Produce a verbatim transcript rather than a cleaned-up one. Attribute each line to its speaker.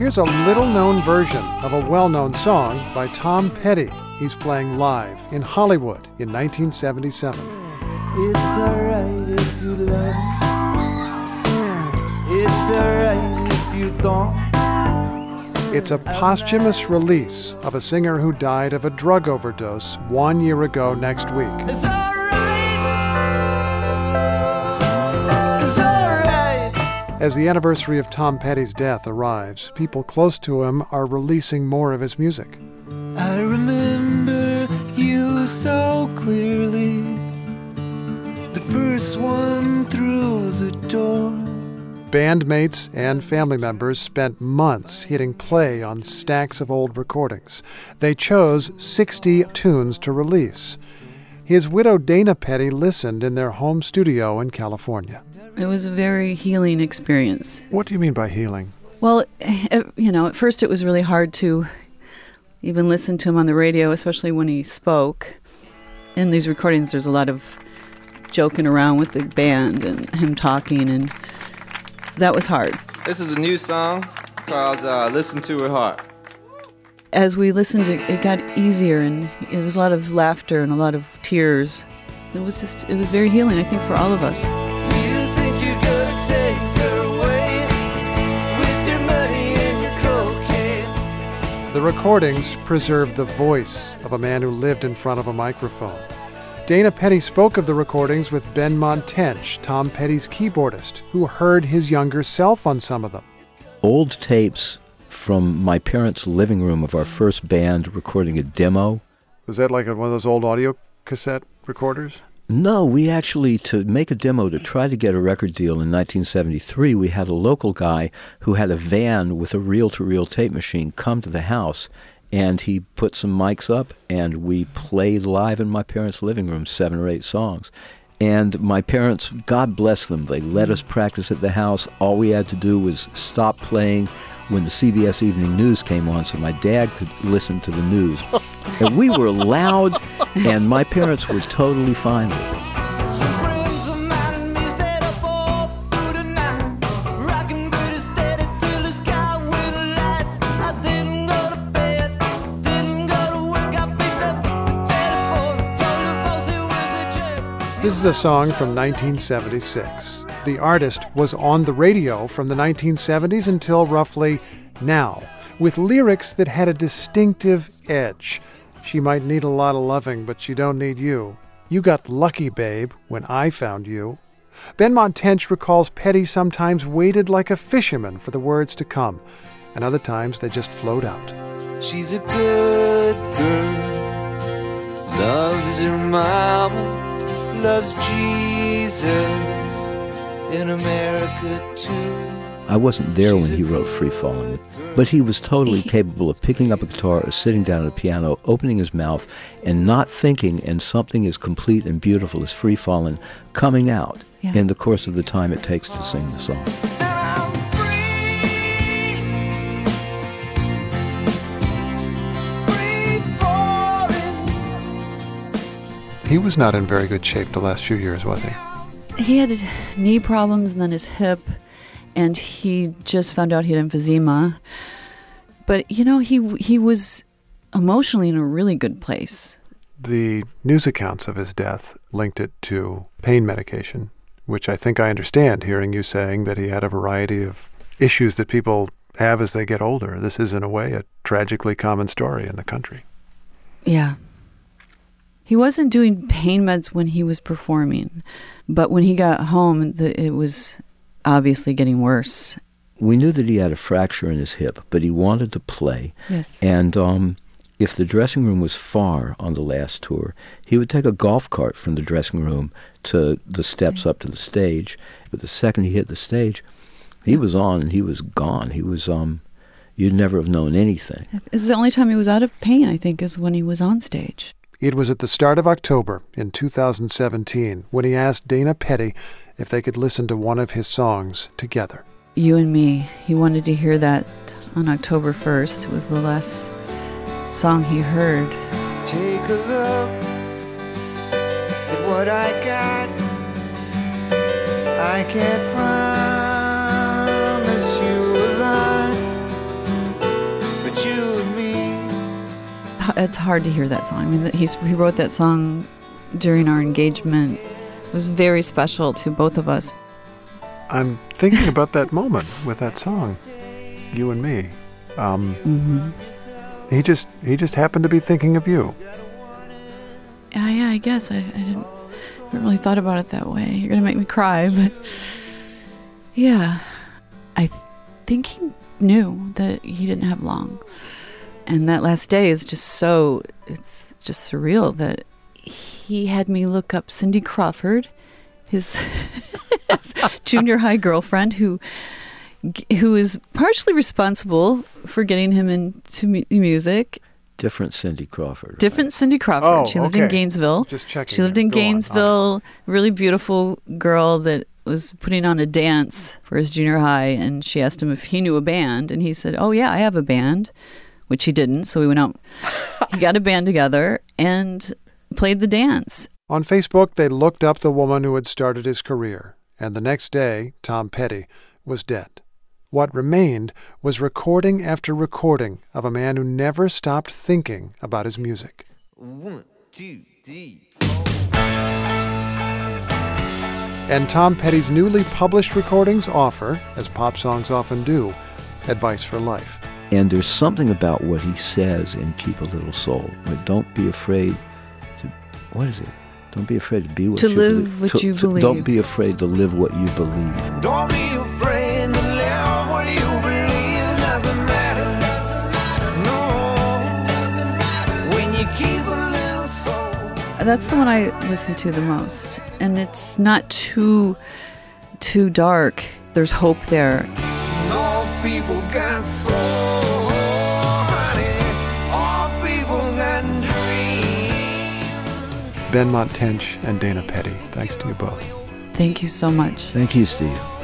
Speaker 1: Here's a little-known version of a well-known song by Tom Petty. He's playing live in Hollywood in nineteen seventy-seven.
Speaker 2: It's alright if you love me. It's alright if you don't.
Speaker 1: It's a posthumous release of a singer who died of a drug overdose one year ago next week.
Speaker 2: It's alright. It's alright.
Speaker 1: As the anniversary of Tom Petty's death arrives, people close to him are releasing more of his music.
Speaker 2: I remember you so clearly, the first one through the door.
Speaker 1: Bandmates and family members spent months hitting play on stacks of old recordings. They chose sixty tunes to release. His widow Dana Petty listened in their home studio in California.
Speaker 3: It was a very healing experience.
Speaker 1: What do you mean by healing?
Speaker 3: Well, it, you know, at first it was really hard to even listen to him on the radio, especially when he spoke. In these recordings, there's a lot of joking around with the band and him talking, and that was hard.
Speaker 4: This is a new song called uh, Listen to Her Heart.
Speaker 3: As we listened, it, it got easier, and there was a lot of laughter and a lot of tears. It was just, it was very healing, I think, for all of us.
Speaker 2: You think you're gonna take her away with your money and your cocaine.
Speaker 1: The recordings preserve the voice of a man who lived in front of a microphone. Dana Petty spoke of the recordings with Benmont Tench, Tom Petty's keyboardist, who heard his younger self on some of them.
Speaker 5: Old tapes from my parents' living room of our first band recording a demo.
Speaker 1: Was that like one of those old audio cassette recorders?
Speaker 5: No, we actually, to make a demo, to try to get a record deal in nineteen seventy-three, we had a local guy who had a van with a reel-to-reel tape machine come to the house, and he put some mics up, and we played live in my parents' living room seven or eight songs. And my parents, God bless them, they let us practice at the house. All we had to do was stop playing when the C B S Evening News came on so my dad could listen to the news. And we were loud, and my parents were totally fine with it.
Speaker 1: This is a song from nineteen seventy-six. The artist was on the radio from the nineteen seventies until roughly now, with lyrics that had a distinctive edge. She might need a lot of loving, but she don't need you. You got lucky, babe, when I found you. Benmont Tench recalls Petty sometimes waited like a fisherman for the words to come, and other times they just flowed out.
Speaker 2: She's a good girl, loves her mama, loves Jesus, in America too.
Speaker 5: I wasn't there when he wrote Free Fallin', but he was totally capable of picking up a guitar or sitting down at a piano, opening his mouth, and not thinking, and something as complete and beautiful as Free Fallin' coming out yeah. in the course of the time it takes to sing the song.
Speaker 1: He was not in very good shape the last few years, was he?
Speaker 3: He had knee problems and then his hip, and he just found out he had emphysema. But, you know, he he was emotionally in a really good place.
Speaker 1: The news accounts of his death linked it to pain medication, which I think I understand, hearing you saying that he had a variety of issues that people have as they get older. This is, in a way, a tragically common story in the country.
Speaker 3: Yeah. He wasn't doing pain meds when he was performing, but when he got home, the, it was obviously getting worse.
Speaker 5: We knew that he had a fracture in his hip, but he wanted to play.
Speaker 3: Yes.
Speaker 5: And um, if the dressing room was far on the last tour, he would take a golf cart from the dressing room to the steps up to the stage. But the second he hit the stage, he yeah. was on and he was gone. He was, um, you'd never have known anything.
Speaker 3: This is the only time he was out of pain, I think, is when he was on stage.
Speaker 1: It was at the start of October in two thousand seventeen when he asked Dana Petty if they could listen to one of his songs together.
Speaker 3: You and Me. He wanted to hear that on October first. It was the last song he heard.
Speaker 2: Take a look at what I got. I can't promise you a lot,
Speaker 3: it's hard to hear that song. I mean, he's, he wrote that song during our engagement. It was very special to both of us.
Speaker 1: I'm thinking about that moment with that song, You and Me. Um,
Speaker 3: Mm-hmm.
Speaker 1: he just he just happened to be thinking of you.
Speaker 3: Yeah, yeah, I guess. I, I didn't, I haven't really thought about it that way. You're going to make me cry, but yeah. I th- think he knew that he didn't have long. And that last day is just so, it's just surreal that he had me look up Cindy Crawford, his, his junior high girlfriend, who who is partially responsible for getting him into mu- music.
Speaker 5: Different Cindy Crawford.
Speaker 3: Different
Speaker 5: right?
Speaker 3: Cindy Crawford.
Speaker 1: Oh,
Speaker 3: she lived
Speaker 1: okay.
Speaker 3: in Gainesville.
Speaker 1: Just checking.
Speaker 3: She lived
Speaker 1: there.
Speaker 3: in
Speaker 1: Go on. All
Speaker 3: Gainesville. Really beautiful girl that was putting on a dance for his junior high, and she asked him if he knew a band, and he said, "Oh yeah, I have a band," which he didn't. So we went out. He got a band together and played the dance.
Speaker 1: On Facebook, they looked up the woman who had started his career, and the next day, Tom Petty was dead. What remained was recording after recording of a man who never stopped thinking about his music.
Speaker 4: One, two, three.
Speaker 1: And Tom Petty's newly published recordings offer, as pop songs often do, advice for life.
Speaker 5: And there's something about what he says in Keep a Little Soul. Like, don't be afraid to, what is it? Don't be afraid to be what
Speaker 3: To
Speaker 5: you
Speaker 3: live
Speaker 5: believe.
Speaker 3: what
Speaker 5: To-
Speaker 3: you
Speaker 5: to-
Speaker 3: believe.
Speaker 5: Don't be afraid to live what you believe.
Speaker 2: Don't be afraid to live what you believe. Doesn't matter. No. When you keep a little soul.
Speaker 3: That's the one I listen to the most, and it's not too too dark. There's hope there.
Speaker 2: All people got soul, honey. All people got dreams.
Speaker 1: Ben Montench and Dana Petty, thanks to you both.
Speaker 3: Thank you so much.
Speaker 5: Thank you, Steve.